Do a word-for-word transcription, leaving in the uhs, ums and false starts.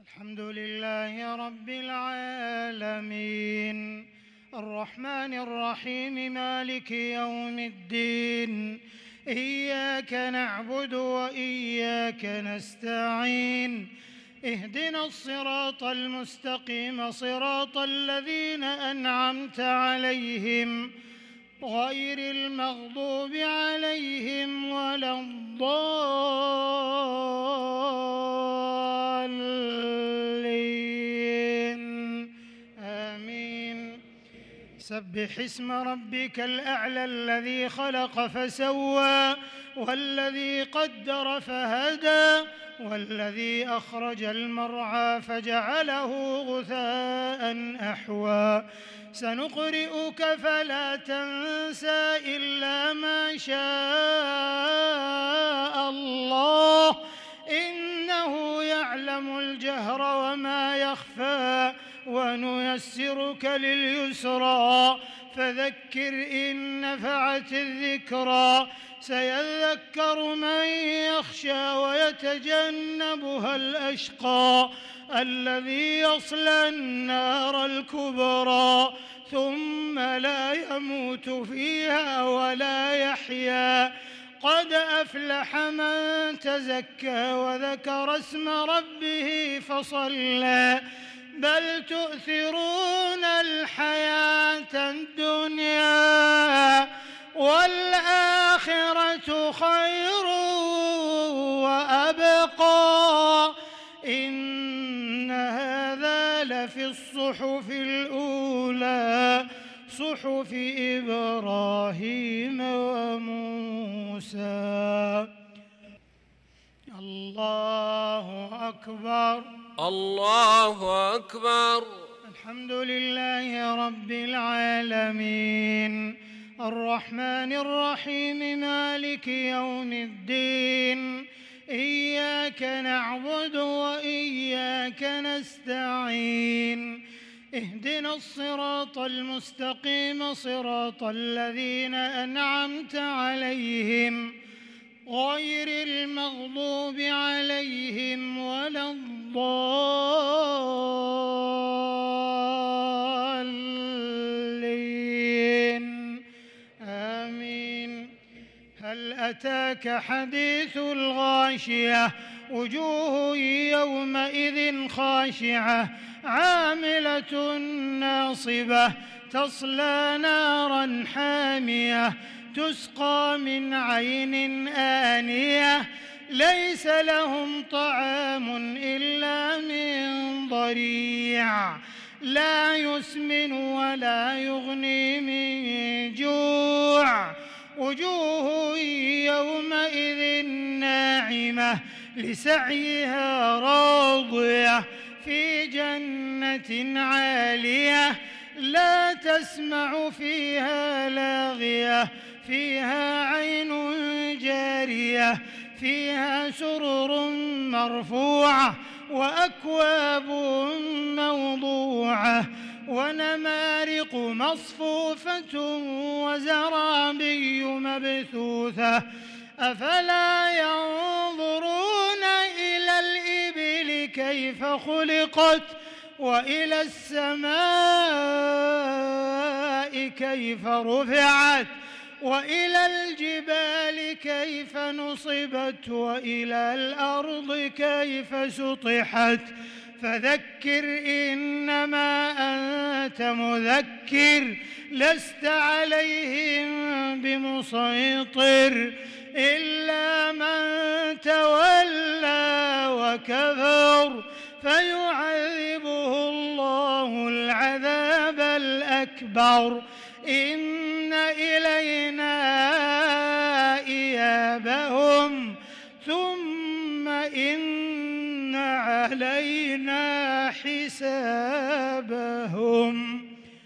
الحمد لله رب العالمين الرحمن الرحيم مالك يوم الدين إياك نعبد وإياك نستعين اهدنا الصراط المستقيم صراط الذين أنعمت عليهم غير المغضوب عليهم ولا الضالين آمين. سبح اسم ربك الأعلى الذي خلق فسوى والذي قدر فهدى والذي أخرج المرعى فجعله غثاء أحوى سنقرئك فلا تنسى إلا ما شاء الله إنه يعلم الجهر وما يخفى ونيسرك لليسرى فذكر إن نفعت الذكرى سيذكر من يخشى ويتجنبها الأشقى الذي يصلى النار الكبرى ثم لا يموت فيها ولا يحيا قد أفلح من تزكى وذكر اسم ربه فصلى بل تؤثرون الحياة الدنيا والآخرة خير وأبقى إن هذا لفي الصحف الأولى صحف إبراهيم وموسى. الله أكبر الله أكبر. الحمد لله رب العالمين الرحمن الرحيم مالك يوم الدين إياك نعبد وإياك نستعين اهدنا الصراط المستقيم صراط الذين أنعمت عليهم غير المغضوب عليهم ولا الضالين آمين. هل أتاك حديث الغاشية وجوه يومئذ خاشعة عاملة ناصبة تصلى نارا حامية تسقى من عين آنية ليس لهم طعام إلا من ضريع لا يسمن ولا يغني من جوع وجوه يومئذ ناعمة لسعيها راضية في جنة عالية لا تسمع فيها لاغية فيها عين جارية فيها سرر مرفوعة وأكواب موضوعة ونمارق مصفوفة وزرابي مبثوثة أفلا ينظرون إلى الإبل كيف خلقت وإلى السماء كيف رفعت وإلى الجبال كيف نصبت وإلى الأرض كيف سطحت فذكر إنما أنت مذكر لست عليهم بمسيطر إلا من تولى وكفر فيعذبه الله العذاب الأكبر إن إلينا إيابهم ثم إن علينا حسابهم.